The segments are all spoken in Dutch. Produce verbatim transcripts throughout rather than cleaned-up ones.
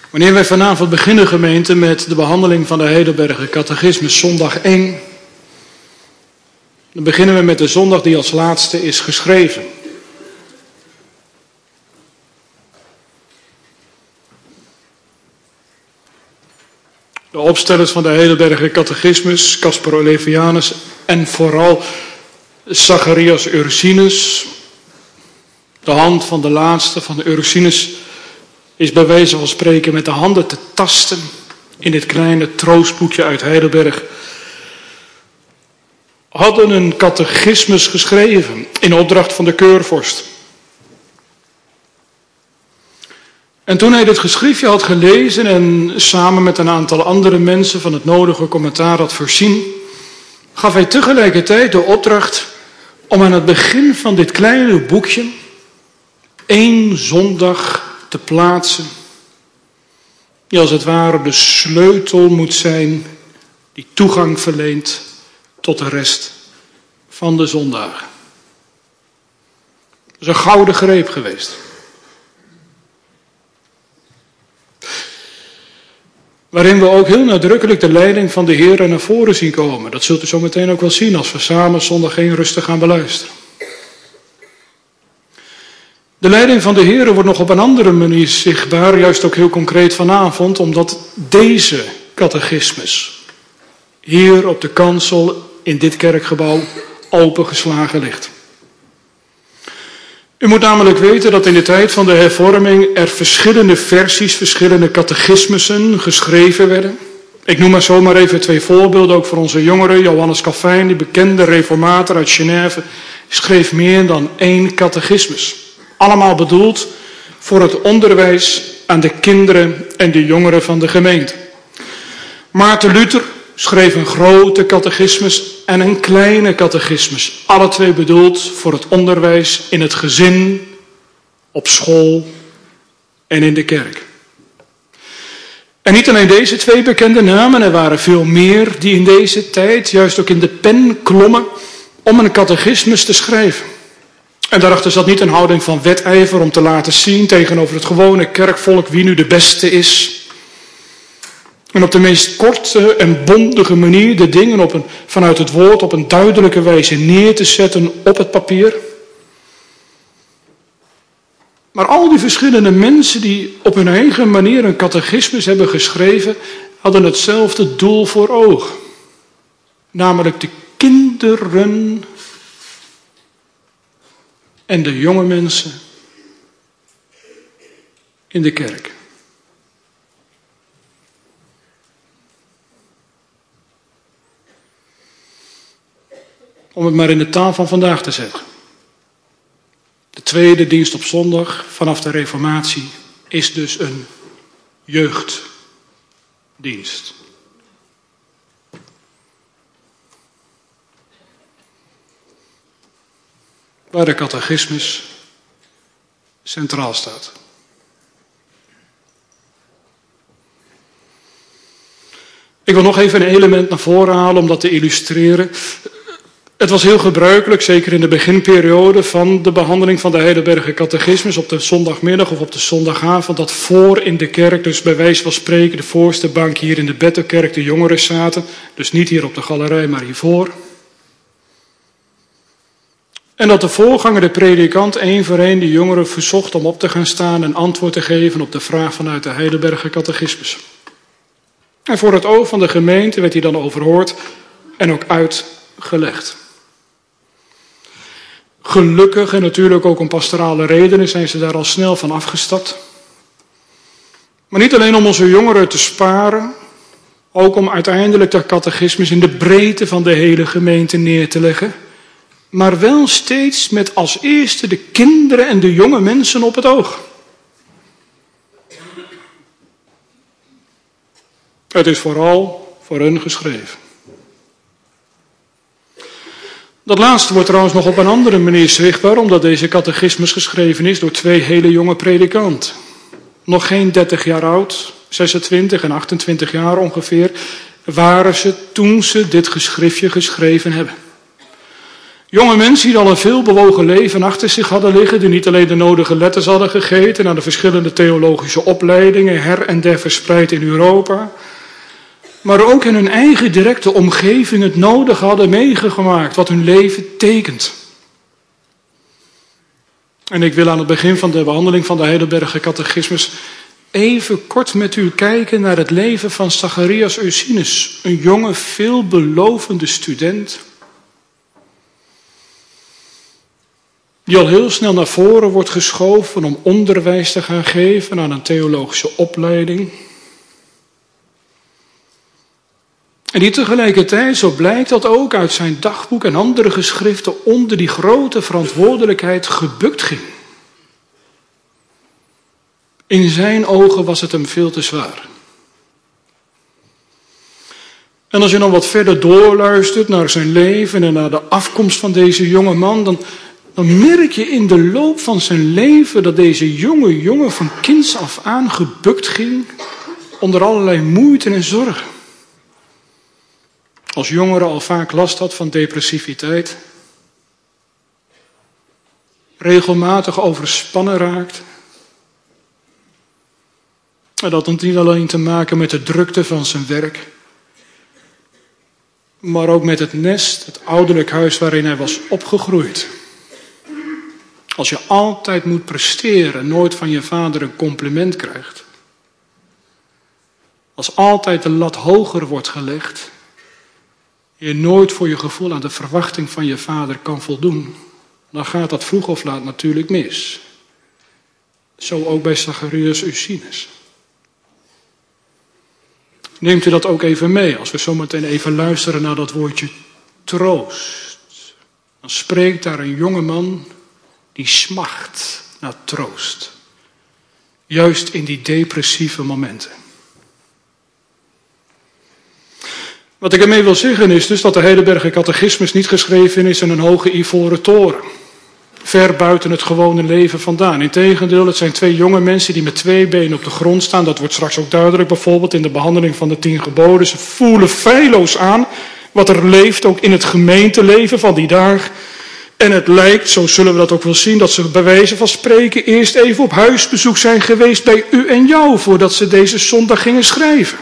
Wanneer wij vanavond beginnen, gemeente, met de behandeling van de Heidelberger Catechismus, zondag één, dan beginnen we met de zondag die als laatste is geschreven. De opstellers van de Heidelberger Catechismus, Caspar Olevianus en vooral Zacharias Ursinus, de hand van de laatste van Ursinus, is bij wijze van spreken met de handen te tasten in dit kleine troostboekje uit Heidelberg, hadden een catechismus geschreven in opdracht van de keurvorst. En toen hij dit geschriftje had gelezen en samen met een aantal andere mensen van het nodige commentaar had voorzien, gaf hij tegelijkertijd de opdracht om aan het begin van dit kleine boekje één zondag te plaatsen, die als het ware de sleutel moet zijn die toegang verleent tot de rest van de zondagen. Dat is een gouden greep geweest. Waarin we ook heel nadrukkelijk de leiding van de Heer naar voren zien komen. Dat zult u zo meteen ook wel zien als we samen zondag één rustig gaan beluisteren. De leiding van de Heer wordt nog op een andere manier zichtbaar, juist ook heel concreet vanavond, omdat deze catechismus hier op de kansel in dit kerkgebouw opengeslagen ligt. U moet namelijk weten dat in de tijd van de hervorming er verschillende versies, verschillende catechismussen geschreven werden. Ik noem maar zomaar even twee voorbeelden, ook voor onze jongeren. Johannes Calvijn, die bekende reformator uit Genève, schreef meer dan één catechismus. Allemaal bedoeld voor het onderwijs aan de kinderen en de jongeren van de gemeente. Maarten Luther schreef een grote catechismus en een kleine catechismus. Alle twee bedoeld voor het onderwijs in het gezin, op school en in de kerk. En niet alleen deze twee bekende namen, er waren veel meer die in deze tijd juist ook in de pen klommen om een catechismus te schrijven. En daarachter zat niet een houding van wedijver om te laten zien tegenover het gewone kerkvolk wie nu de beste is. En op de meest korte en bondige manier de dingen op een, vanuit het woord op een duidelijke wijze neer te zetten op het papier. Maar al die verschillende mensen die op hun eigen manier een catechismus hebben geschreven, hadden hetzelfde doel voor ogen. Namelijk de kinderen en de jonge mensen in de kerk. Om het maar in de taal van vandaag te zeggen. De tweede dienst op zondag vanaf de Reformatie is dus een jeugddienst. Waar de catechismus centraal staat. Ik wil nog even een element naar voren halen om dat te illustreren. Het was heel gebruikelijk, zeker in de beginperiode van de behandeling van de Heidelberger Catechismus op de zondagmiddag of op de zondagavond, dat voor in de kerk, dus bij wijze van spreken, de voorste bank hier in de Bethelkerk, de jongeren zaten. Dus niet hier op de galerij, maar hiervoor. En dat de voorganger, de predikant, één voor één de jongeren verzocht om op te gaan staan en antwoord te geven op de vraag vanuit de Heidelberger Catechismus. En voor het oog van de gemeente werd hij dan overhoord en ook uitgelegd. Gelukkig en natuurlijk ook om pastorale redenen zijn ze daar al snel van afgestapt. Maar niet alleen om onze jongeren te sparen, ook om uiteindelijk de catechismus in de breedte van de hele gemeente neer te leggen. Maar wel steeds met als eerste de kinderen en de jonge mensen op het oog. Het is vooral voor hun geschreven. Dat laatste wordt trouwens nog op een andere manier zichtbaar, omdat deze catechismus geschreven is door twee hele jonge predikanten. Nog geen dertig jaar oud, zesentwintig en achtentwintig jaar ongeveer, waren ze toen ze dit geschriftje geschreven hebben. Jonge mensen die al een veelbewogen leven achter zich hadden liggen, die niet alleen de nodige letters hadden gegeten naar de verschillende theologische opleidingen, her en der verspreid in Europa, maar ook in hun eigen directe omgeving het nodige hadden meegemaakt wat hun leven tekent. En ik wil aan het begin van de behandeling van de Heidelberger Catechismus even kort met u kijken naar het leven van Zacharias Ursinus, een jonge, veelbelovende student, die al heel snel naar voren wordt geschoven om onderwijs te gaan geven aan een theologische opleiding. En die tegelijkertijd, zo blijkt dat ook uit zijn dagboek en andere geschriften, onder die grote verantwoordelijkheid gebukt ging. In zijn ogen was het hem veel te zwaar. En als je dan wat verder doorluistert naar zijn leven en naar de afkomst van deze jonge man, dan, dan merk je in de loop van zijn leven dat deze jonge jongen van kinds af aan gebukt ging onder allerlei moeite en zorgen. Als jongere al vaak last had van depressiviteit, regelmatig overspannen raakt. En dat had niet alleen te maken met de drukte van zijn werk, maar ook met het nest, het ouderlijk huis waarin hij was opgegroeid. Als je altijd moet presteren en nooit van je vader een compliment krijgt, als altijd de lat hoger wordt gelegd, je nooit voor je gevoel aan de verwachting van je vader kan voldoen, dan gaat dat vroeg of laat natuurlijk mis. Zo ook bij Zacharias Ursinus. Neemt u dat ook even mee als we zometeen even luisteren naar dat woordje troost. Dan spreekt daar een jonge man die smacht naar troost. Juist in die depressieve momenten. Wat ik ermee wil zeggen is dus dat de Heidelberger Catechismus niet geschreven is in een hoge ivoren toren. Ver buiten het gewone leven vandaan. Integendeel, het zijn twee jonge mensen die met twee benen op de grond staan. Dat wordt straks ook duidelijk, bijvoorbeeld in de behandeling van de tien geboden. Ze voelen feilloos aan wat er leeft, ook in het gemeenteleven van die dag. En het lijkt, zo zullen we dat ook wel zien, dat ze bij wijze van spreken eerst even op huisbezoek zijn geweest bij u en jou, voordat ze deze zondag gingen schrijven.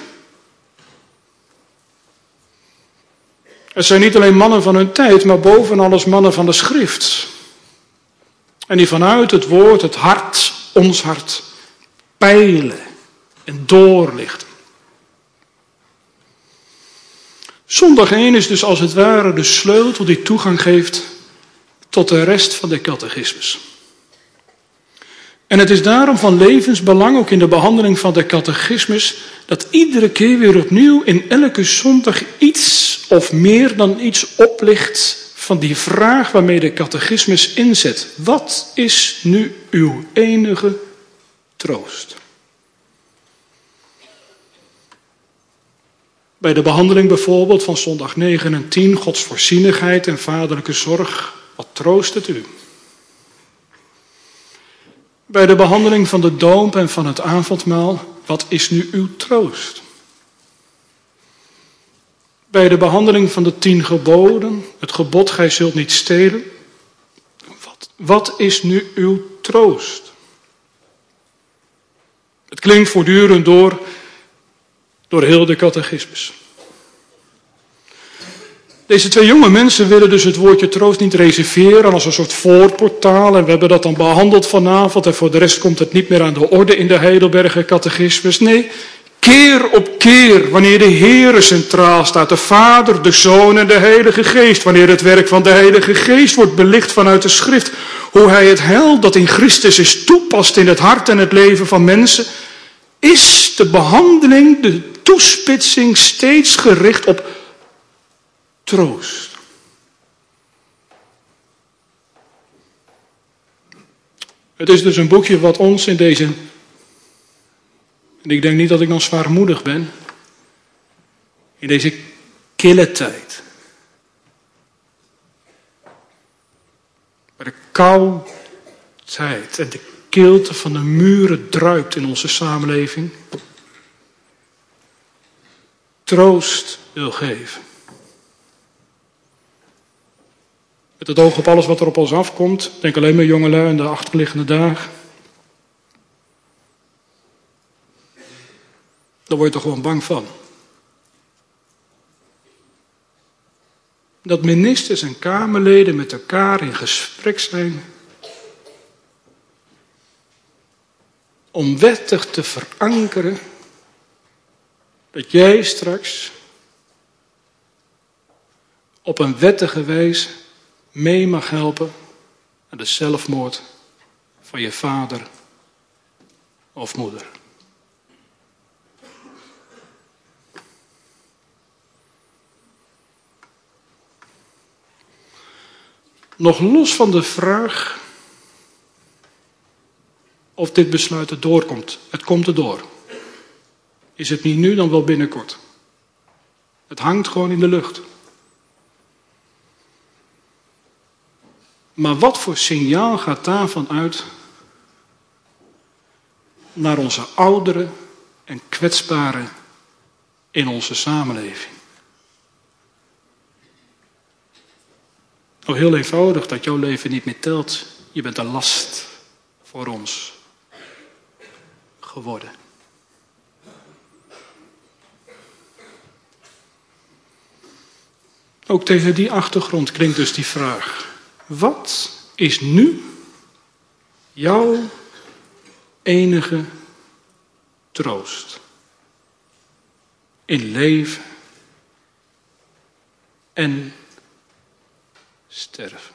Het zijn niet alleen mannen van hun tijd, maar boven alles mannen van de schrift. En die vanuit het woord, het hart, ons hart, peilen en doorlichten. Zondag één is dus als het ware de sleutel die toegang geeft tot de rest van de catechismus. En het is daarom van levensbelang, ook in de behandeling van de catechismus, dat iedere keer weer opnieuw in elke zondag iets of meer dan iets oplicht van die vraag waarmee de catechismus inzet. Wat is nu uw enige troost? Bij de behandeling bijvoorbeeld van zondag negen en tien, Gods voorzienigheid en vaderlijke zorg, wat troost het u? Bij de behandeling van de doop en van het avondmaal, wat is nu uw troost? Bij de behandeling van de tien geboden, het gebod, gij zult niet stelen. Wat, wat is nu uw troost? Het klinkt voortdurend door, door heel de catechismus. Deze twee jonge mensen willen dus het woordje troost niet reserveren als een soort voorportaal. En we hebben dat dan behandeld vanavond. En voor de rest komt het niet meer aan de orde in de Heidelberger Catechismus. Nee, keer op keer, wanneer de Heere centraal staat, de Vader, de Zoon en de Heilige Geest, wanneer het werk van de Heilige Geest wordt belicht vanuit de Schrift, hoe hij het heil dat in Christus is toepast in het hart en het leven van mensen, is de behandeling, de toespitsing steeds gericht op troost. Het is dus een boekje wat ons in deze, en ik denk niet dat ik dan zwaarmoedig ben, in deze kille tijd, waar de koudheid en de kilte van de muren druipt in onze samenleving, troost wil geven. Met het oog op alles wat er op ons afkomt. Denk alleen maar jongelui in de achterliggende dagen. Daar word je toch gewoon bang van. Dat ministers en kamerleden met elkaar in gesprek zijn om wettig te verankeren dat jij straks op een wettige wijze mee mag helpen aan de zelfmoord van je vader of moeder. Nog los van de vraag of dit besluit er doorkomt. Het komt er door. Is het niet nu, dan wel binnenkort. Het hangt gewoon in de lucht. Maar wat voor signaal gaat daarvan uit naar onze ouderen en kwetsbaren in onze samenleving? Nou, heel eenvoudig dat jouw leven niet meer telt. Je bent een last voor ons geworden. Ook tegen die achtergrond klinkt dus die vraag. Wat is nu jouw enige troost in leven en sterven?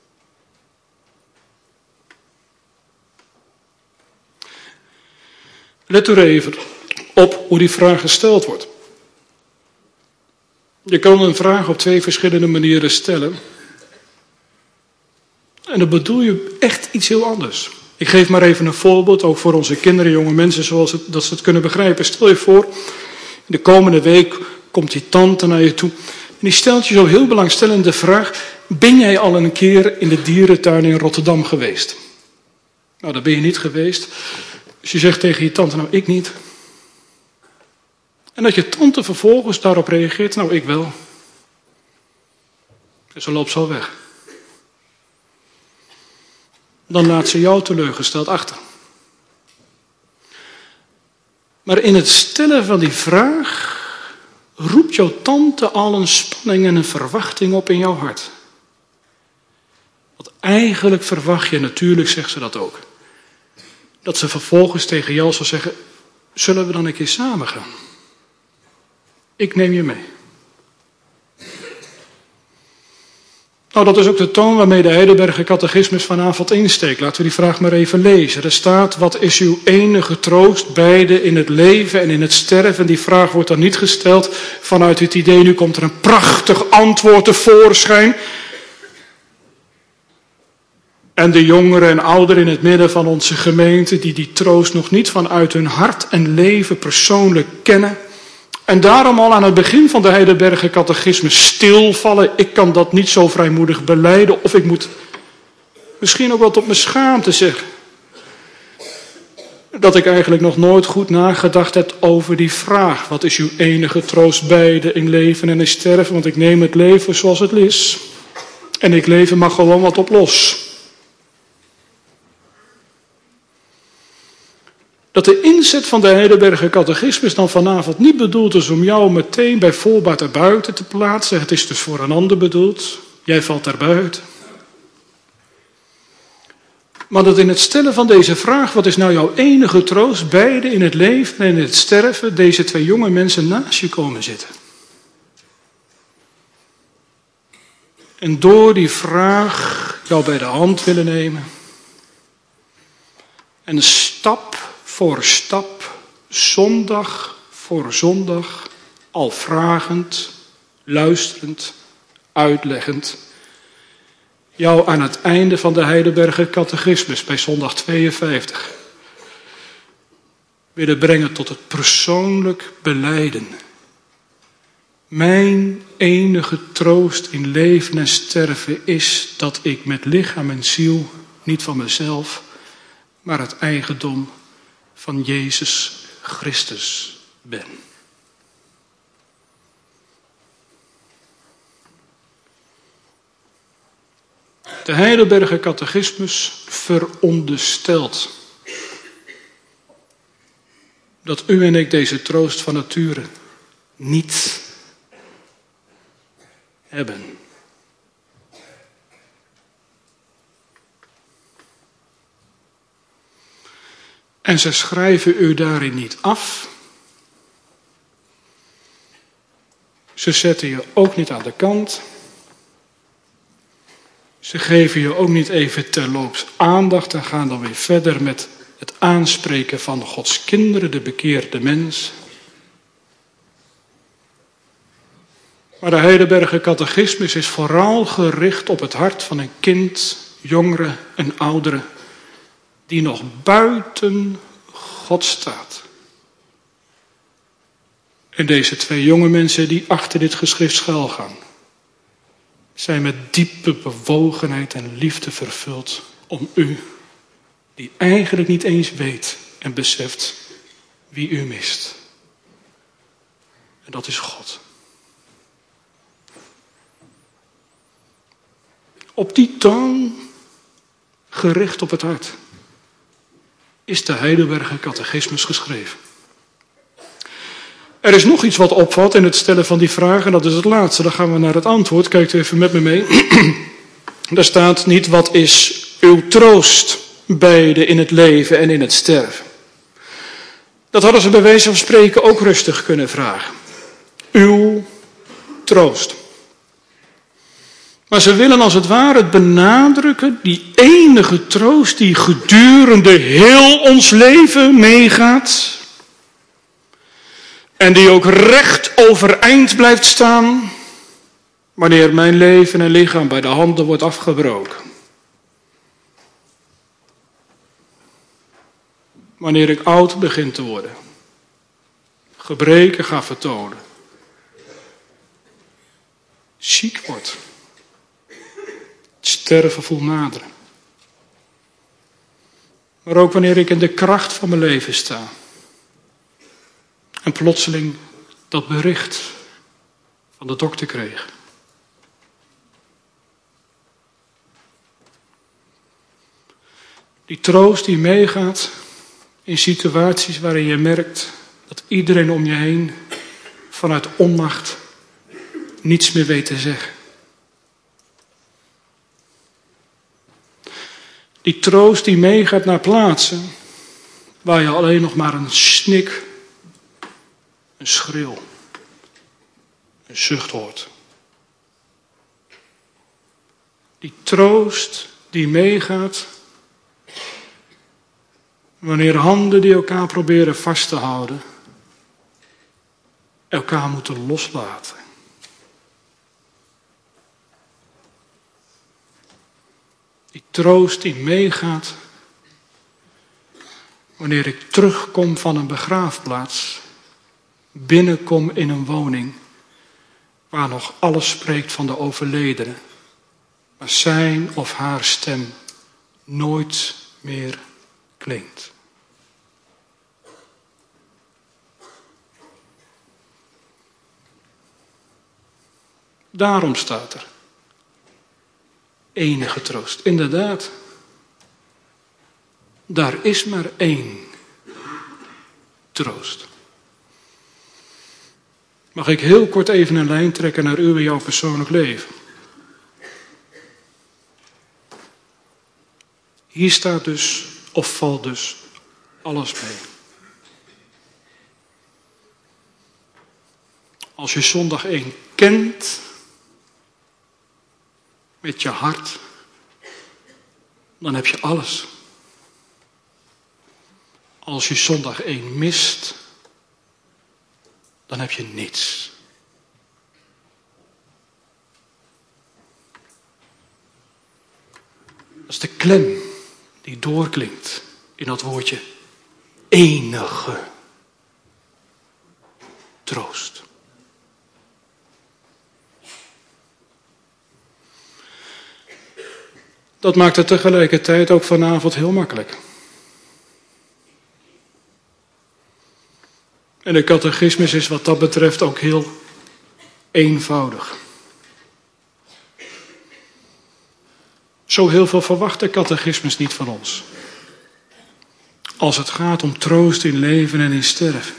Let er even op hoe die vraag gesteld wordt. Je kan een vraag op twee verschillende manieren stellen. En dan bedoel je echt iets heel anders. Ik geef maar even een voorbeeld, ook voor onze kinderen, jonge mensen, zoals het, dat ze het kunnen begrijpen. Stel je voor, in de komende week komt die tante naar je toe. En die stelt je zo heel belangstellende vraag. Ben jij al een keer in de dierentuin in Rotterdam geweest? Nou, daar ben je niet geweest. Dus je zegt tegen je tante, nou ik niet. En dat je tante vervolgens daarop reageert, nou ik wel. En ze loopt zo weg. Dan laat ze jou teleurgesteld achter. Maar in het stellen van die vraag roept jouw tante al een spanning en een verwachting op in jouw hart. Want eigenlijk verwacht je, natuurlijk zegt ze dat ook, dat ze vervolgens tegen jou zal zeggen, zullen we dan een keer samen gaan? Ik neem je mee. Nou, dat is ook de toon waarmee de Heidelberger Catechismus vanavond insteekt. Laten we die vraag maar even lezen. Er staat, wat is uw enige troost, beide in het leven en in het sterven? Die vraag wordt dan niet gesteld vanuit het idee, nu komt er een prachtig antwoord tevoorschijn. En de jongeren en ouderen in het midden van onze gemeente, die die troost nog niet vanuit hun hart en leven persoonlijk kennen, en daarom al aan het begin van de Heidelberger Catechismus stilvallen. Ik kan dat niet zo vrijmoedig belijden. Of ik moet misschien ook wel tot mijn schaamte zeggen. Dat ik eigenlijk nog nooit goed nagedacht heb over die vraag. Wat is uw enige troost beide in leven en in sterven? Want ik neem het leven zoals het is. En ik leef er maar gewoon wat op los. Dat de inzet van de Heidelberger Catechismus dan vanavond niet bedoeld is om jou meteen bij voorbaat erbuiten te plaatsen. Het is dus voor een ander bedoeld. Jij valt erbuiten. Maar dat in het stellen van deze vraag, wat is nou jouw enige troost, beide in het leven en in het sterven, deze twee jonge mensen naast je komen zitten. En door die vraag jou bij de hand willen nemen. En stap voor stap, zondag voor zondag, al vragend, luisterend, uitleggend, jou aan het einde van de Heidelberger Catechismus bij zondag tweeënvijftig willen brengen tot het persoonlijk belijden. Mijn enige troost in leven en sterven is dat ik met lichaam en ziel, niet van mezelf, maar het eigendom van Jezus Christus ben. De Heidelberger Catechismus veronderstelt dat u en ik deze troost van nature niet hebben. En ze schrijven u daarin niet af. Ze zetten je ook niet aan de kant. Ze geven je ook niet even terloops aandacht en gaan dan weer verder met het aanspreken van Gods kinderen, de bekeerde mens. Maar de Heidelberger Catechismus is vooral gericht op het hart van een kind, jongere en oudere, die nog buiten God staat. En deze twee jonge mensen die achter dit geschrift schuilgaan, zijn met diepe bewogenheid en liefde vervuld om u, die eigenlijk niet eens weet en beseft wie u mist. En dat is God. Op die toon, gericht op het hart, is de Heidelberger Catechismus geschreven. Er is nog iets wat opvalt in het stellen van die vraag, en dat is het laatste. Dan gaan we naar het antwoord. Kijkt u even met me mee. Daar staat niet, wat is uw troost, beide in het leven en in het sterven? Dat hadden ze bij wijze van spreken ook rustig kunnen vragen. Uw troost. Maar ze willen als het ware het benadrukken, die enige troost die gedurende heel ons leven meegaat. En die ook recht overeind blijft staan wanneer mijn leven en lichaam bij de handen wordt afgebroken. Wanneer ik oud begin te worden. Gebreken ga vertonen. Ziek word. Het sterven voel naderen. Maar ook wanneer ik in de kracht van mijn leven sta. En plotseling dat bericht van de dokter kreeg. Die troost die meegaat in situaties waarin je merkt dat iedereen om je heen vanuit onmacht niets meer weet te zeggen. Die troost die meegaat naar plaatsen waar je alleen nog maar een snik, een schreeuw, een zucht hoort. Die troost die meegaat wanneer handen die elkaar proberen vast te houden, elkaar moeten loslaten. Die troost die meegaat wanneer ik terugkom van een begraafplaats, binnenkom in een woning waar nog alles spreekt van de overledene, maar zijn of haar stem nooit meer klinkt. Daarom staat er enige troost. Inderdaad, daar is maar één troost. Mag ik heel kort even een lijn trekken naar uw en jouw persoonlijk leven? Hier staat dus, of valt dus, alles mee. Als je zondag één kent, met je hart, dan heb je alles. Als je zondag één mist, dan heb je niets. Dat is de klem die doorklinkt in dat woordje enige troost. Dat maakt het tegelijkertijd ook vanavond heel makkelijk. En de catechismus is wat dat betreft ook heel eenvoudig. Zo heel veel verwacht de catechismus niet van ons. Als het gaat om troost in leven en in sterven.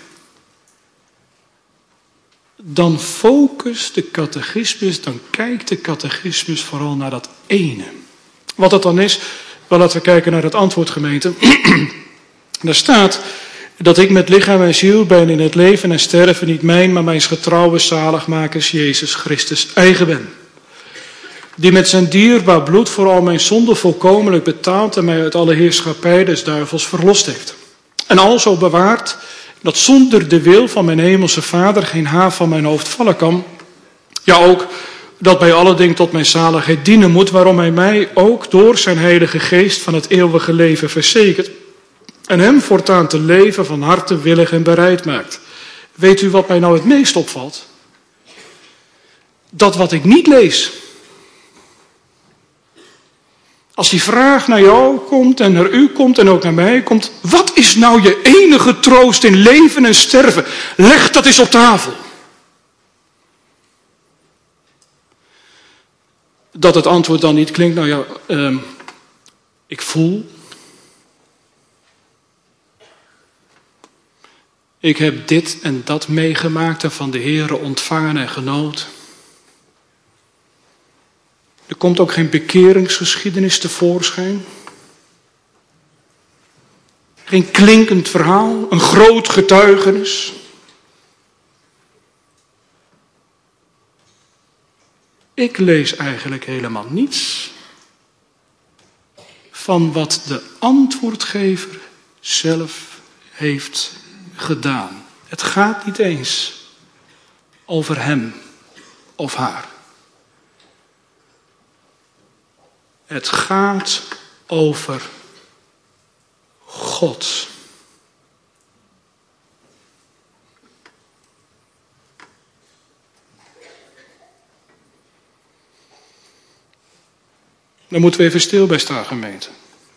Dan focust de catechismus, dan kijkt de catechismus vooral naar dat ene. Wat dat dan is, wel laten we kijken naar het antwoord, gemeente. Daar staat dat ik met lichaam en ziel ben in het leven en sterven niet mijn, maar mijn getrouwe zaligmakers Jezus Christus eigen ben. Die met zijn dierbaar bloed voor al mijn zonden volkomenlijk betaald en mij uit alle heerschappij des duivels verlost heeft. En alzo bewaart dat zonder de wil van mijn hemelse Vader geen haar van mijn hoofd vallen kan. Ja, ook dat bij alle dingen tot mijn zaligheid dienen moet, waarom hij mij ook door zijn heilige geest van het eeuwige leven verzekert en hem voortaan te leven van harte willig en bereid maakt. Weet u wat mij nou het meest opvalt? Dat wat ik niet lees. Als die vraag naar jou komt en naar u komt en ook naar mij komt, wat is nou je enige troost in leven en sterven? Leg dat eens op tafel. Dat het antwoord dan niet klinkt, nou ja, uh, ik voel. Ik heb dit en dat meegemaakt en van de Heere ontvangen en genoten. Er komt ook geen bekeringsgeschiedenis tevoorschijn. Geen klinkend verhaal, een groot getuigenis. Ik lees eigenlijk helemaal niets van wat de antwoordgever zelf heeft gedaan. Het gaat niet eens over hem of haar. Het gaat over God. Daar moeten we even stil bij staan, gemeente.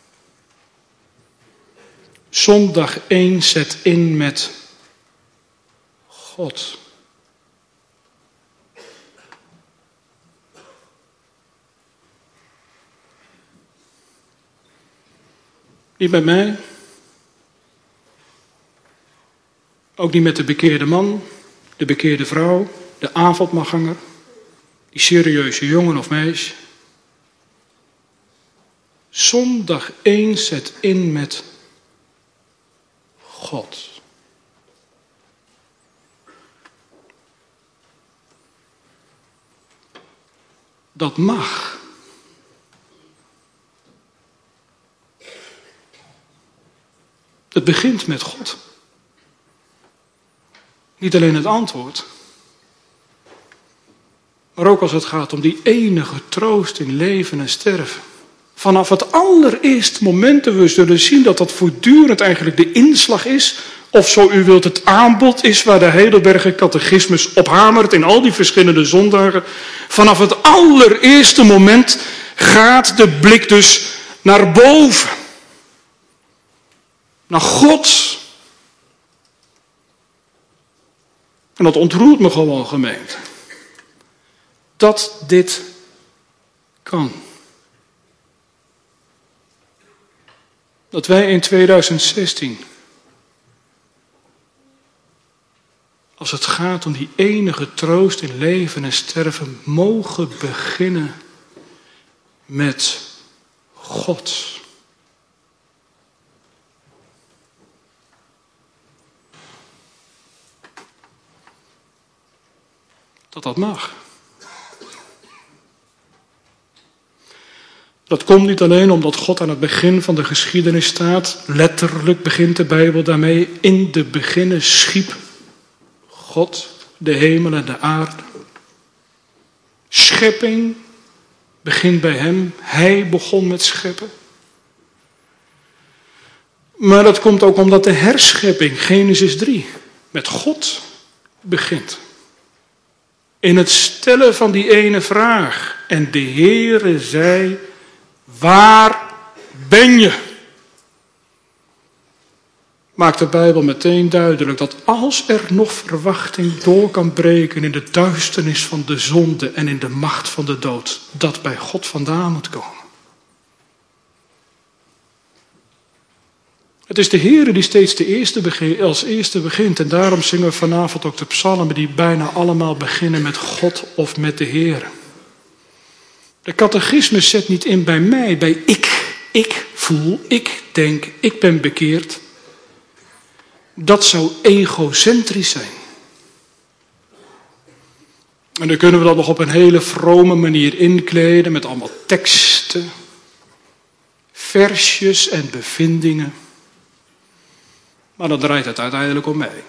Zondag één zet in met God. Niet met mij. Ook niet met de bekeerde man, de bekeerde vrouw, de avondmachtganger, die serieuze jongen of meisje. Zondag één zet in met God. Dat mag. Het begint met God. Niet alleen het antwoord, maar ook als het gaat om die enige troost in leven en sterven. Vanaf het allereerste moment dat we zullen zien dat dat voortdurend eigenlijk de inslag is, of zo u wilt het aanbod is waar de Heidelberger catechismus op hamert in al die verschillende zondagen. Vanaf het allereerste moment gaat de blik dus naar boven. Naar God. En dat ontroert me gewoon, gemeente. Dat dit kan. Dat wij in tweeduizend zestien, als het gaat om die enige troost in leven en sterven, mogen beginnen met God. Dat dat mag. Dat komt niet alleen omdat God aan het begin van de geschiedenis staat. Letterlijk begint de Bijbel daarmee. In de beginnen schiep God de hemel en de aarde. Schepping begint bij hem. Hij begon met scheppen. Maar dat komt ook omdat de herschepping, Genesis drie, met God begint. In het stellen van die ene vraag. En de Heere zei, waar ben je? Maakt de Bijbel meteen duidelijk dat als er nog verwachting door kan breken in de duisternis van de zonde en in de macht van de dood, dat bij God vandaan moet komen. Het is de Heer die steeds de eerste begin, als eerste begint. En daarom zingen we vanavond ook de psalmen die bijna allemaal beginnen met God of met de Heer. De catechismus zet niet in bij mij, bij ik. Ik voel, ik denk, ik ben bekeerd. Dat zou egocentrisch zijn. En dan kunnen we dat nog op een hele vrome manier inkleden met allemaal teksten, versjes en bevindingen. Maar dan draait het uiteindelijk om mij.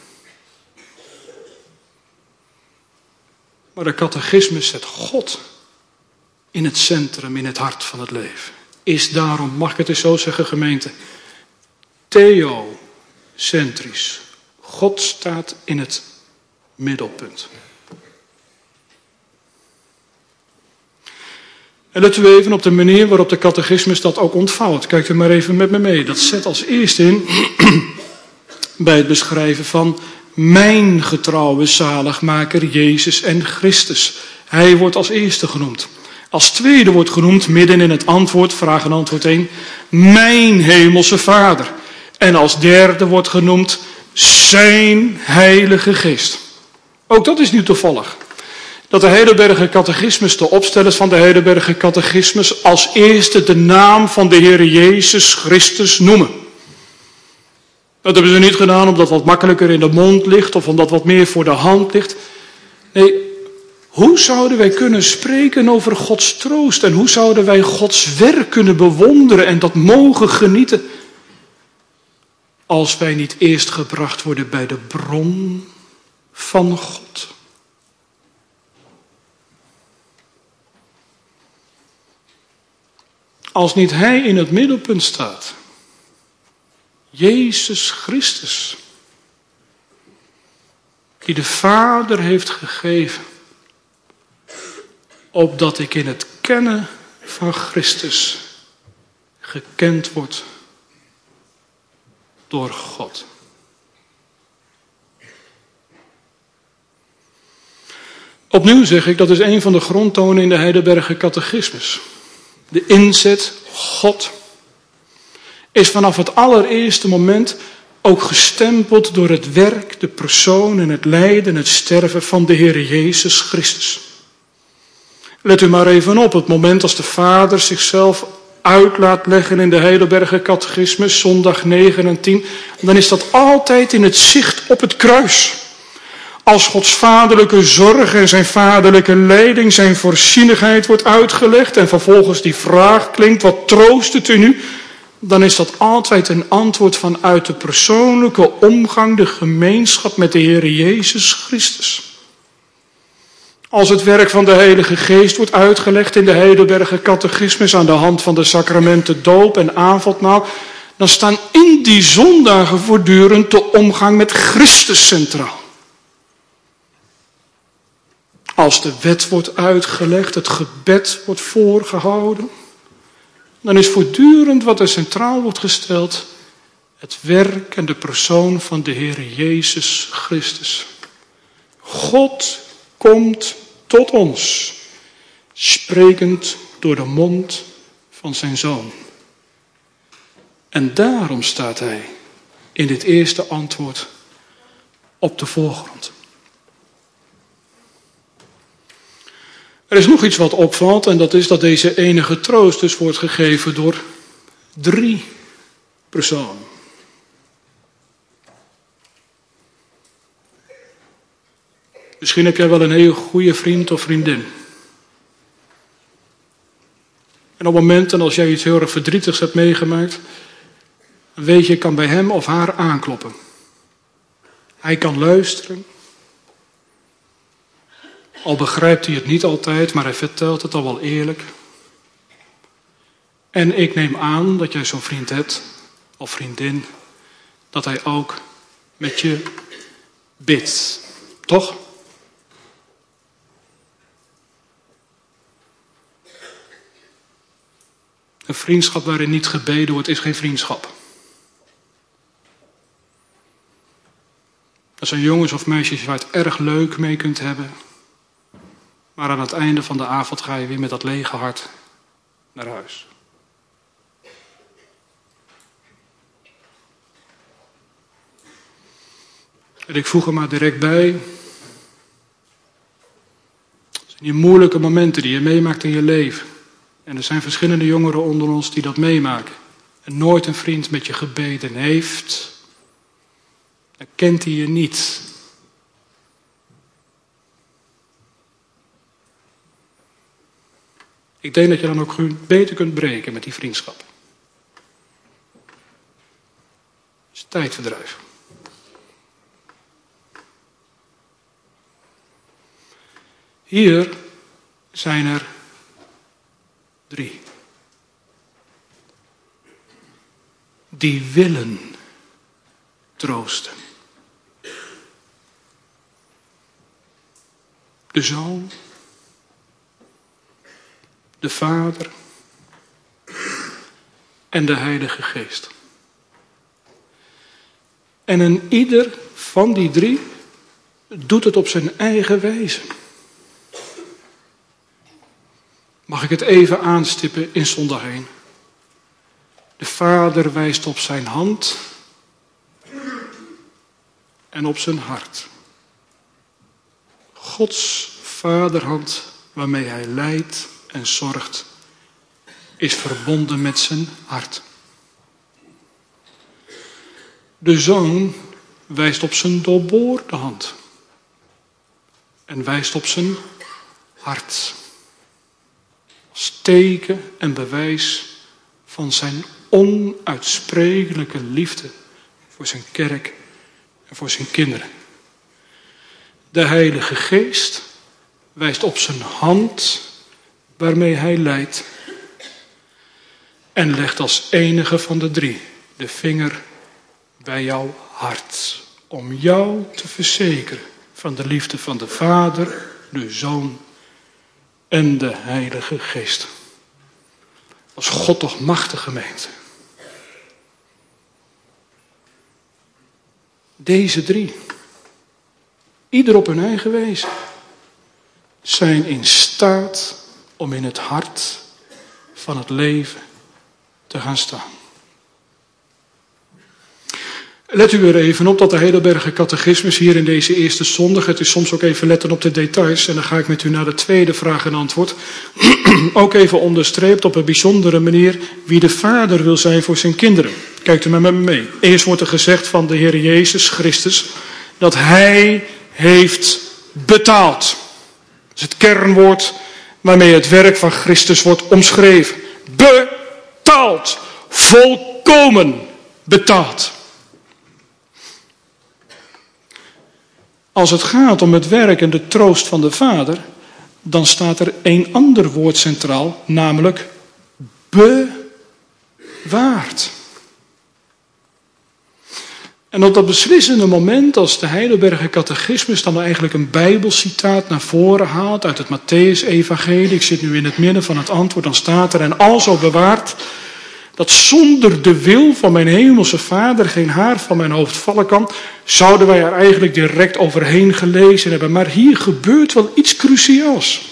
Maar de catechismus zet God in het centrum, in het hart van het leven. Is daarom, mag ik het eens zo zeggen gemeente, theocentrisch. God staat in het middelpunt. En let u even op de manier waarop de catechismus dat ook ontvouwt. Kijkt u maar even met me mee. Dat zet als eerste in bij het beschrijven van mijn getrouwe zaligmaker Jezus en Christus. Hij wordt als eerste genoemd. Als tweede wordt genoemd, midden in het antwoord, vraag en antwoord één, mijn hemelse Vader. En als derde wordt genoemd zijn Heilige Geest. Ook dat is niet toevallig. Dat de Heidelberger Catechismus, de opstellers van de Heidelberger Catechismus, als eerste de naam van de Heer Jezus Christus noemen. Dat hebben ze niet gedaan omdat wat makkelijker in de mond ligt of omdat wat meer voor de hand ligt. Nee, hoe zouden wij kunnen spreken over Gods troost en hoe zouden wij Gods werk kunnen bewonderen en dat mogen genieten als wij niet eerst gebracht worden bij de bron van God? Als niet Hij in het middelpunt staat, Jezus Christus, die de Vader heeft gegeven, opdat ik in het kennen van Christus gekend word door God. Opnieuw zeg ik, dat is een van de grondtonen in de Heidelberger Catechismus. De inzet, God, is vanaf het allereerste moment ook gestempeld door het werk, de persoon en het lijden en het sterven van de Heer Jezus Christus. Let u maar even op, het moment als de Vader zichzelf uit laat leggen in de Heidelberger Catechismus, zondag negen en tien, dan is dat altijd in het zicht op het kruis. Als Gods vaderlijke zorg en zijn vaderlijke leiding, zijn voorzienigheid wordt uitgelegd en vervolgens die vraag klinkt, wat troost het u nu? Dan is dat altijd een antwoord vanuit de persoonlijke omgang, de gemeenschap met de Heer Jezus Christus. Als het werk van de Heilige Geest wordt uitgelegd in de Heidelberger Catechismus aan de hand van de sacramenten doop en avondmaal, dan staan in die zondagen voortdurend de omgang met Christus centraal. Als de wet wordt uitgelegd, het gebed wordt voorgehouden, dan is voortdurend wat er centraal wordt gesteld het werk en de persoon van de Heer Jezus Christus. God komt tot ons, sprekend door de mond van zijn Zoon. En daarom staat hij in dit eerste antwoord op de voorgrond. Er is nog iets wat opvalt en dat is dat deze enige troost dus wordt gegeven door drie personen. Misschien heb jij wel een heel goede vriend of vriendin. En op momenten als jij iets heel erg verdrietigs hebt meegemaakt, dan weet je, kan bij hem of haar aankloppen. Hij kan luisteren. Al begrijpt hij het niet altijd, maar hij vertelt het al wel eerlijk. En ik neem aan dat jij zo'n vriend hebt, of vriendin, dat hij ook met je bidt. Toch? Een vriendschap waarin niet gebeden wordt, is geen vriendschap. Dat zijn jongens of meisjes waar je het erg leuk mee kunt hebben. Maar aan het einde van de avond ga je weer met dat lege hart naar huis. En ik voeg er maar direct bij. In die moeilijke momenten die je meemaakt in je leven. En er zijn verschillende jongeren onder ons die dat meemaken. En nooit een vriend met je gebeden heeft. Dan kent hij je niet. Ik denk dat je dan ook beter kunt breken met die vriendschap. Het is tijdverdrijf. Hier zijn er drie. Die willen troosten. De Zoon, de Vader en de Heilige Geest. En een ieder van die drie doet het op zijn eigen wijze. Mag ik het even aanstippen in zondag één? De Vader wijst op zijn hand en op zijn hart. Gods vaderhand waarmee hij leidt en zorgt, is verbonden met zijn hart. De Zoon wijst op zijn doorboorde hand en wijst op zijn hart. Als teken en bewijs van zijn onuitsprekelijke liefde voor zijn kerk en voor zijn kinderen. De Heilige Geest wijst op zijn hand waarmee hij leidt en legt als enige van de drie de vinger bij jouw hart om jou te verzekeren van de liefde van de Vader, de Zoon en de Heilige Geest. Als God toch machtig, gemeente. Deze drie, ieder op hun eigen wijze, zijn in staat om in het hart van het leven te gaan staan. Let u er even op dat de Heidelberger Catechismus hier in deze eerste zondag, het is soms ook even letten op de details, en dan ga ik met u naar de tweede vraag en antwoord, ook even onderstreept op een bijzondere manier wie de Vader wil zijn voor zijn kinderen. Kijkt u maar met me mee. Eerst wordt er gezegd van de Heer Jezus Christus dat Hij heeft betaald. Dat is het kernwoord waarmee het werk van Christus wordt omschreven. Betaald. Volkomen betaald. Als het gaat om het werk en de troost van de Vader, dan staat er een ander woord centraal, namelijk bewaard. En op dat beslissende moment, als de Heidelberger Catechismus dan eigenlijk een Bijbelcitaat naar voren haalt uit het Mattheüs-evangelie, ik zit nu in het midden van het antwoord, dan staat er, en alzo bewaard, dat zonder de wil van mijn hemelse Vader geen haar van mijn hoofd vallen kan, zouden wij er eigenlijk direct overheen gelezen hebben. Maar hier gebeurt wel iets cruciaals.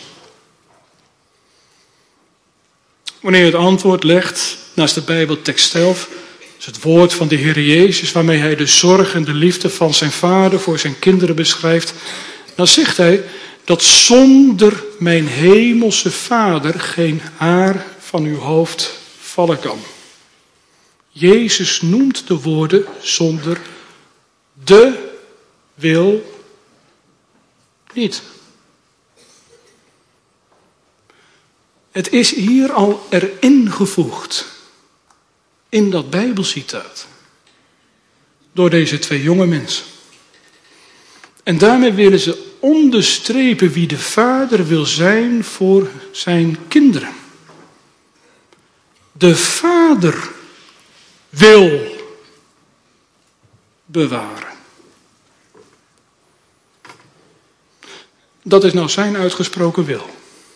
Wanneer je het antwoord legt naast de Bijbeltekst zelf, is het woord van de Heer Jezus, waarmee hij de zorg en de liefde van zijn Vader voor zijn kinderen beschrijft, dan zegt hij dat zonder mijn hemelse Vader geen haar van uw hoofd vallen kan. Jezus noemt de woorden zonder de wil niet. Het is hier al erin gevoegd, in dat Bijbelcitaat, door deze twee jonge mensen. En daarmee willen ze onderstrepen wie de Vader wil zijn voor zijn kinderen. De Vader wil bewaren. Dat is nou zijn uitgesproken wil.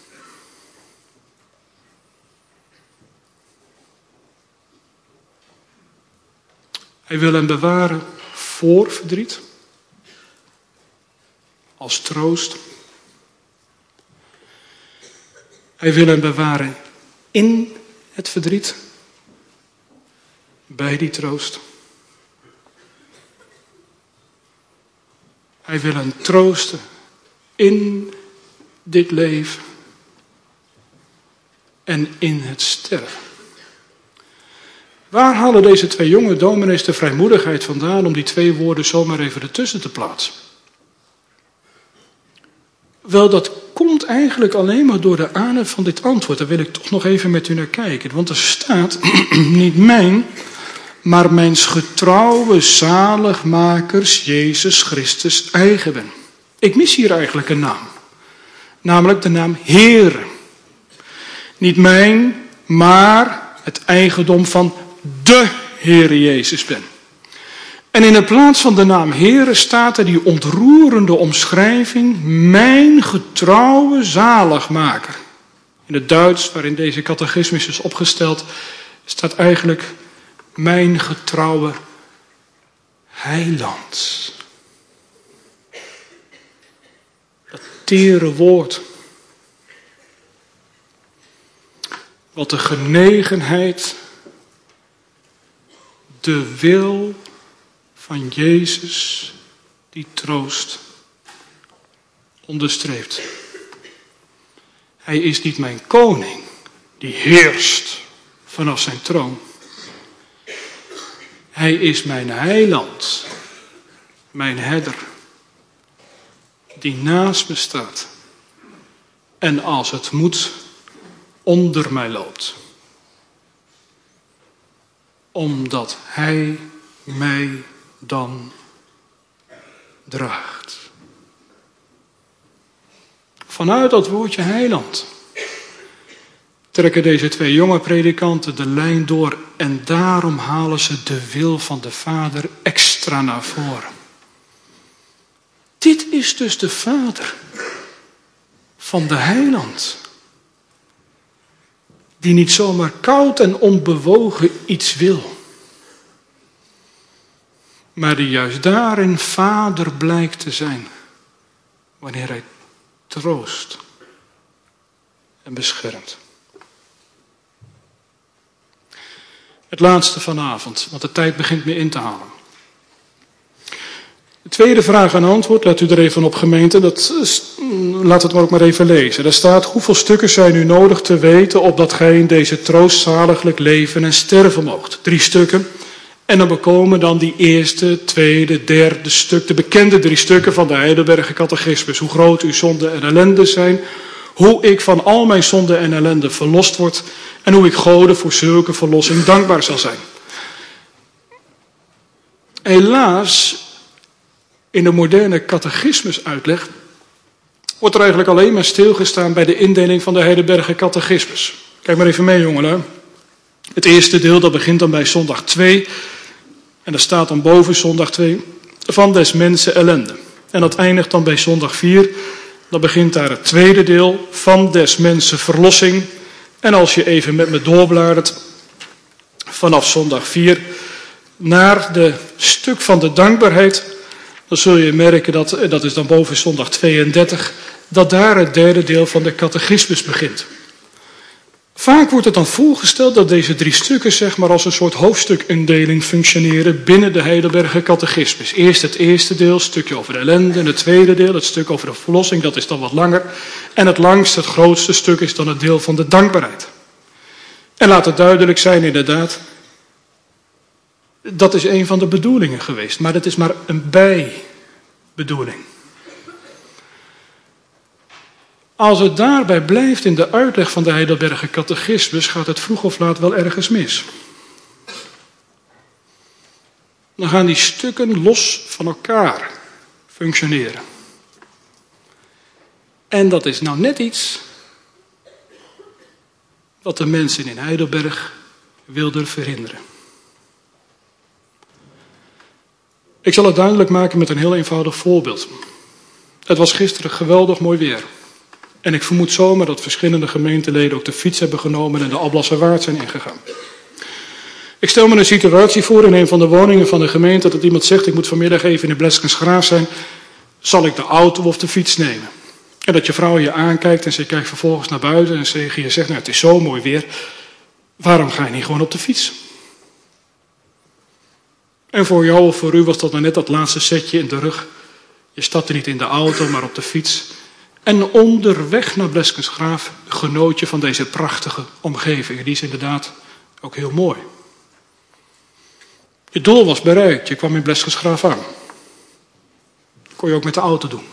Hij wil hem bewaren voor verdriet, als troost. Hij wil hem bewaren in het verdriet, bij die troost. Hij wil hen troosten in dit leven en in het sterven. Waar halen deze twee jonge dominees de vrijmoedigheid vandaan om die twee woorden zomaar even ertussen te plaatsen? Wel, dat komt eigenlijk alleen maar door de aanhef van dit antwoord. Daar wil ik toch nog even met u naar kijken. Want er staat, niet mijn, maar mijns getrouwe zaligmakers Jezus Christus eigen ben. Ik mis hier eigenlijk een naam. Namelijk de naam Heere. Niet mijn, maar het eigendom van de Heere Jezus ben. En in de plaats van de naam Heere staat er die ontroerende omschrijving, mijn getrouwe zaligmaker. In het Duits, waarin deze catechismus is opgesteld, staat eigenlijk mijn getrouwe heiland. Dat tere woord. Wat de genegenheid, de wil van Jezus die troost onderstreept. Hij is niet mijn koning die heerst vanaf zijn troon. Hij is mijn heiland, mijn herder, die naast me staat en als het moet onder mij loopt. Omdat hij mij dan draagt. Vanuit dat woordje heiland trekken deze twee jonge predikanten de lijn door en daarom halen ze de wil van de Vader extra naar voren. Dit is dus de Vader van de heiland. Die niet zomaar koud en onbewogen iets wil. Maar die juist daarin vader blijkt te zijn. Wanneer hij troost en beschermt. Het laatste vanavond, want de tijd begint me in te halen. De tweede vraag en antwoord, let u er even op gemeente, dat, laat het maar ook maar even lezen. Daar staat, hoeveel stukken zijn u nodig te weten, opdat gij in deze troostzaliglijk leven en sterven moogt? Drie stukken. En dan bekomen dan die eerste, tweede, derde stuk, de bekende drie stukken van de Heidelberger Catechismus. Hoe groot uw zonde en ellende zijn, hoe ik van al mijn zonde en ellende verlost word en hoe ik Gode voor zulke verlossing dankbaar zal zijn. Helaas, in de moderne catechismusuitleg wordt er eigenlijk alleen maar stilgestaan bij de indeling van de Heidelberger Catechismus. Kijk maar even mee, jongelui. Het eerste deel, dat begint dan bij zondag twee. En daar staat dan boven zondag twee, van des mensen ellende. En dat eindigt dan bij zondag vier. Dan begint daar het tweede deel, van des mensen verlossing. En als je even met me doorbladert, vanaf zondag vier, naar de stuk van de dankbaarheid, dan zul je merken dat, dat is dan boven zondag tweeëndertig, dat daar het derde deel van de catechismus begint. Vaak wordt het dan voorgesteld dat deze drie stukken zeg maar als een soort hoofdstukindeling functioneren binnen de Heidelberger Catechismus. Eerst het eerste deel, het stukje over de ellende, en het tweede deel, het stuk over de verlossing, dat is dan wat langer. En het langste, het grootste stuk is dan het deel van de dankbaarheid. En laat het duidelijk zijn inderdaad, dat is een van de bedoelingen geweest, maar dat is maar een bijbedoeling. Als het daarbij blijft in de uitleg van de Heidelberger Catechismus, gaat het vroeg of laat wel ergens mis. Dan gaan die stukken los van elkaar functioneren. En dat is nou net iets wat de mensen in Heidelberg wilden verhinderen. Ik zal het duidelijk maken met een heel eenvoudig voorbeeld. Het was gisteren geweldig mooi weer. En ik vermoed zomaar dat verschillende gemeenteleden ook de fiets hebben genomen en de Alblasserwaard zijn ingegaan. Ik stel me een situatie voor in een van de woningen van de gemeente dat iemand zegt, ik moet vanmiddag even in de Bleskensgraaf zijn, zal ik de auto of de fiets nemen? En dat je vrouw je aankijkt en ze kijkt vervolgens naar buiten en tegen je zegt, nou het is zo mooi weer, waarom ga je niet gewoon op de fiets? En voor jou of voor u was dat nou net dat laatste setje in de rug Je stapte niet in de auto, maar op de fiets. En onderweg naar Bleskensgraaf genoot je van deze prachtige omgeving. Die is inderdaad ook heel mooi. Je doel was bereikt. Je kwam in Bleskensgraaf aan. Kon je ook met de auto doen.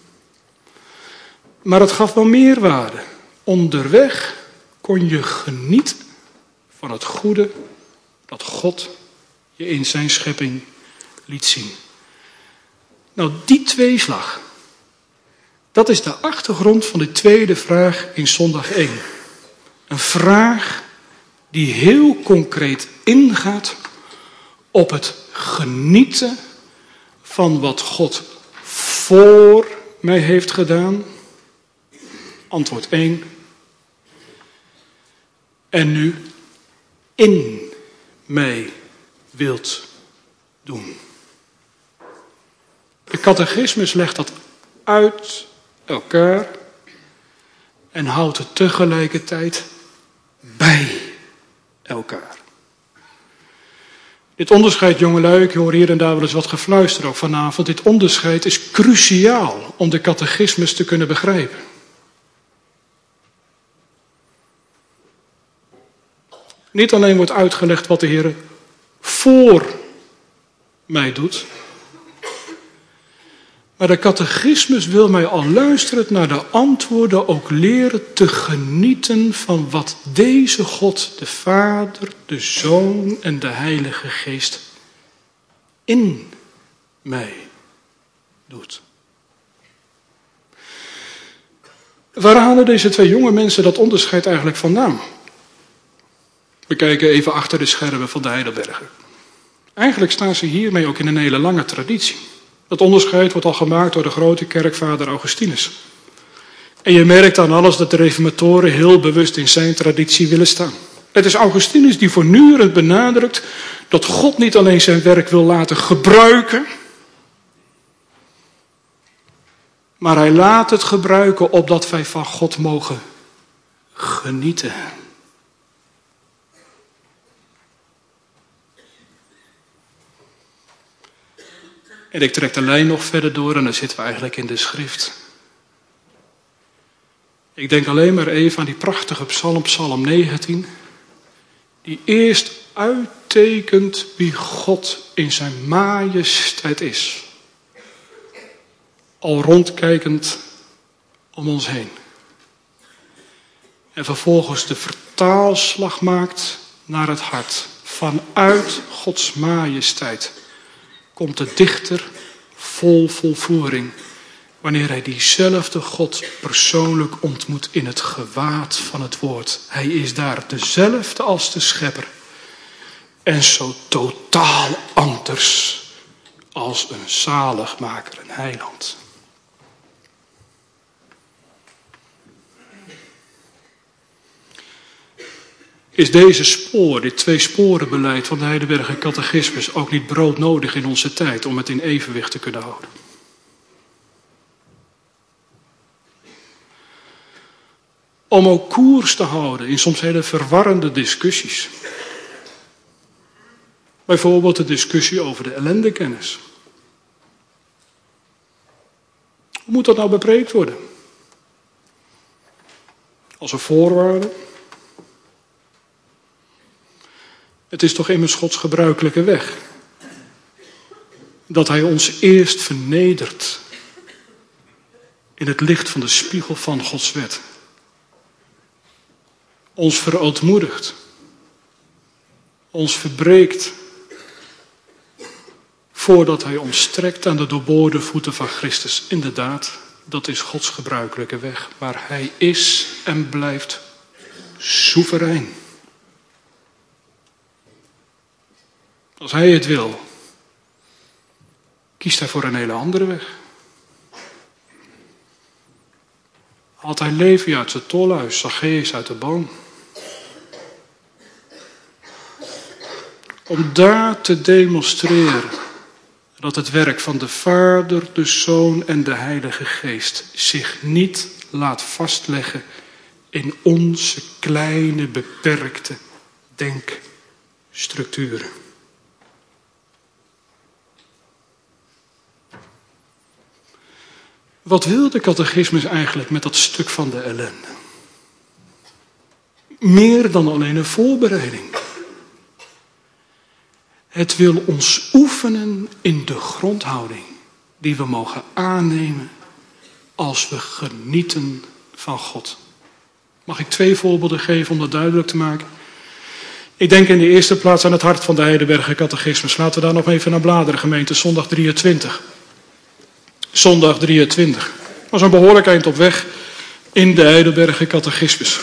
Maar het gaf wel meerwaarde. Onderweg kon je genieten van het goede dat God je in zijn schepping liet zien. Nou, die tweeslag, dat is de achtergrond van de tweede vraag in zondag één. Een vraag die heel concreet ingaat op het genieten van wat God voor mij heeft gedaan. Antwoord één. En nu in mij wilt doen. De catechismus legt dat uit elkaar en houdt het tegelijkertijd bij elkaar. Dit onderscheid, jongelui, ik hoor hier en daar wel eens wat gefluister ook vanavond. Dit onderscheid is cruciaal om de catechismus te kunnen begrijpen. Niet alleen wordt uitgelegd wat de Heer voor mij doet. Maar de catechismus wil mij al luisterend naar de antwoorden ook leren te genieten van wat deze God, de Vader, de Zoon en de Heilige Geest in mij doet. Waar halen deze twee jonge mensen dat onderscheid eigenlijk vandaan? We kijken even achter de schermen van de Heidelberger. Eigenlijk staan ze hiermee ook in een hele lange traditie. Dat onderscheid wordt al gemaakt door de grote kerkvader Augustinus. En je merkt aan alles dat de reformatoren heel bewust in zijn traditie willen staan. Het is Augustinus die voortdurend benadrukt dat God niet alleen zijn werk wil laten gebruiken, maar hij laat het gebruiken opdat wij van God mogen genieten. En ik trek de lijn nog verder door en dan zitten we eigenlijk in de schrift. Ik denk alleen maar even aan die prachtige psalm, psalm negentien. Die eerst uittekent wie God in zijn majesteit is. Al rondkijkend om ons heen. En vervolgens de vertaalslag maakt naar het hart. Vanuit Gods majesteit komt de dichter vol volvoering, wanneer hij diezelfde God persoonlijk ontmoet in het gewaad van het woord. Hij is daar dezelfde als de schepper en zo totaal anders als een zaligmaker, een heiland. Is deze spoor, dit twee sporenbeleid van de Heidelberger catechismus ook niet broodnodig in onze tijd om het in evenwicht te kunnen houden? Om ook koers te houden in soms hele verwarrende discussies. Bijvoorbeeld de discussie over de ellendekennis. Hoe moet dat nou bepreekt worden? Als een voorwaarde? Het is toch immers Gods gebruikelijke weg. Dat hij ons eerst vernedert in het licht van de spiegel van Gods wet. Ons verootmoedigt. Ons verbreekt. Voordat hij ons strekt aan de doorboorde voeten van Christus. Inderdaad, dat is Gods gebruikelijke weg. Maar hij is en blijft soeverein. Als hij het wil, kiest hij voor een hele andere weg. Haalt hij Levi uit zijn tolhuis, Zacchaeus uit de boom. Om daar te demonstreren dat het werk van de Vader, de Zoon en de Heilige Geest zich niet laat vastleggen in onze kleine, beperkte denkstructuren. Wat wil de catechismus eigenlijk met dat stuk van de ellende? Meer dan alleen een voorbereiding. Het wil ons oefenen in de grondhouding die we mogen aannemen als we genieten van God. Mag ik twee voorbeelden geven om dat duidelijk te maken? Ik denk in de eerste plaats aan het hart van de Heidelberger Catechismus. Laten we daar nog even naar bladeren, gemeente, zondag drieëntwintig. Zondag drieëntwintig. Dat was een behoorlijk eind op weg in de Heidelberger Catechismus.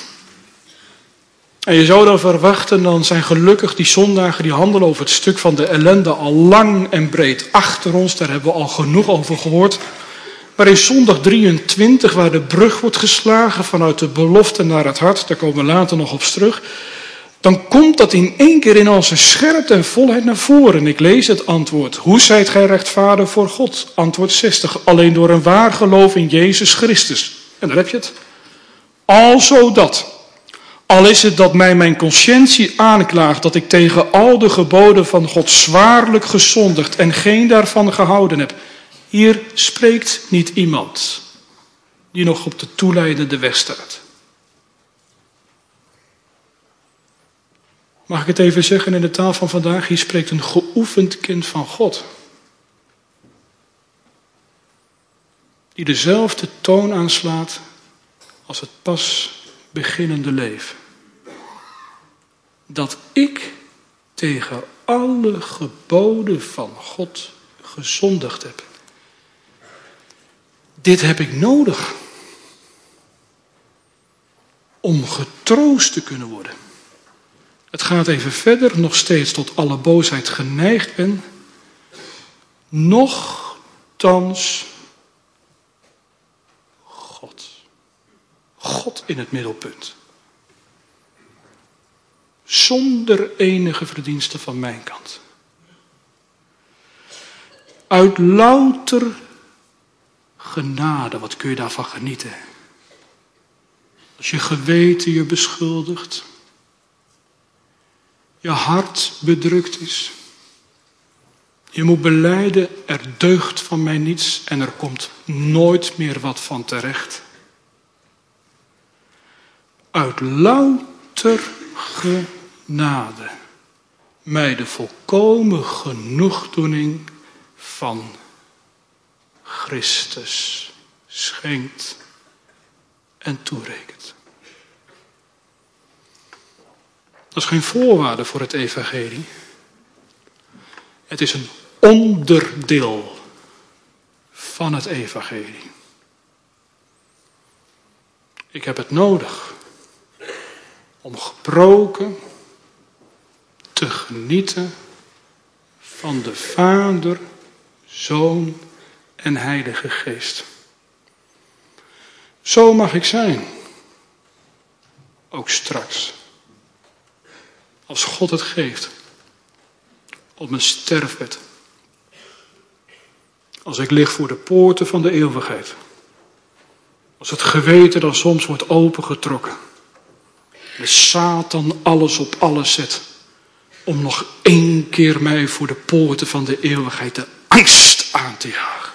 En je zou dan verwachten, dan zijn gelukkig die zondagen die handelen over het stuk van de ellende al lang en breed achter ons. Daar hebben we al genoeg over gehoord. Maar in zondag drieëntwintig, waar de brug wordt geslagen vanuit de belofte naar het hart, daar komen we later nog op terug, dan komt dat in één keer in al zijn scherpte en volheid naar voren. Ik lees het antwoord. Hoe zijt gij rechtvaardig voor God? Antwoord zestig. Alleen door een waar geloof in Jezus Christus. En daar heb je het. Alzo dat. Al is het dat mij mijn conscientie aanklaagt dat ik tegen al de geboden van God zwaarlijk gezondigd en geen daarvan gehouden heb. Hier spreekt niet iemand die nog op de toeleidende weg staat. Mag ik het even zeggen in de taal van vandaag? Hier spreekt een geoefend kind van God. Die dezelfde toon aanslaat als het pas beginnende leven. Dat ik tegen alle geboden van God gezondigd heb. Dit heb ik nodig om getroost te kunnen worden. Het gaat even verder, nog steeds tot alle boosheid geneigd ben. Nochtans God. God in het middelpunt. Zonder enige verdienste van mijn kant. Uit louter genade, wat kun je daarvan genieten? Als je geweten je beschuldigt. Je hart bedrukt is. Je moet belijden, er deugt van mij niets en er komt nooit meer wat van terecht. Uit louter genade mij de volkomen genoegdoening van Christus schenkt en toerekent. Dat is geen voorwaarde voor het evangelie. Het is een onderdeel van het evangelie. Ik heb het nodig om gebroken te genieten van de Vader, Zoon en Heilige Geest. Zo mag ik zijn. Ook straks. Als God het geeft. Op mijn sterfbed. Als ik lig voor de poorten van de eeuwigheid. Als het geweten dan soms wordt opengetrokken. De Satan alles op alles zet. Om nog één keer mij voor de poorten van de eeuwigheid de angst aan te jagen.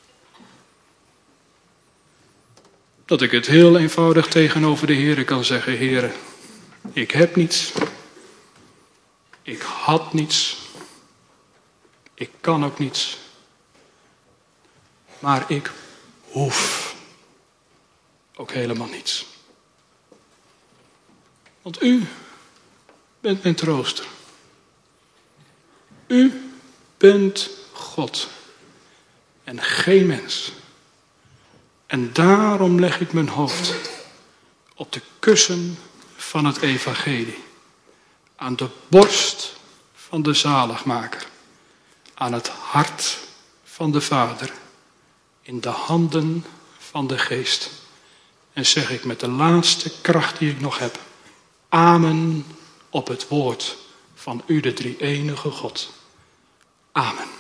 Dat ik het heel eenvoudig tegenover de Heere kan zeggen. Heere, ik heb niets. Ik had niets. Ik kan ook niets. Maar ik hoef ook helemaal niets. Want u bent mijn trooster. U bent God. En geen mens. En daarom leg ik mijn hoofd op de kussen van het evangelie. Aan de borst van de zaligmaker. Aan het hart van de Vader. In de handen van de Geest. En zeg ik met de laatste kracht die ik nog heb. Amen op het woord van u de drie-enige God. Amen.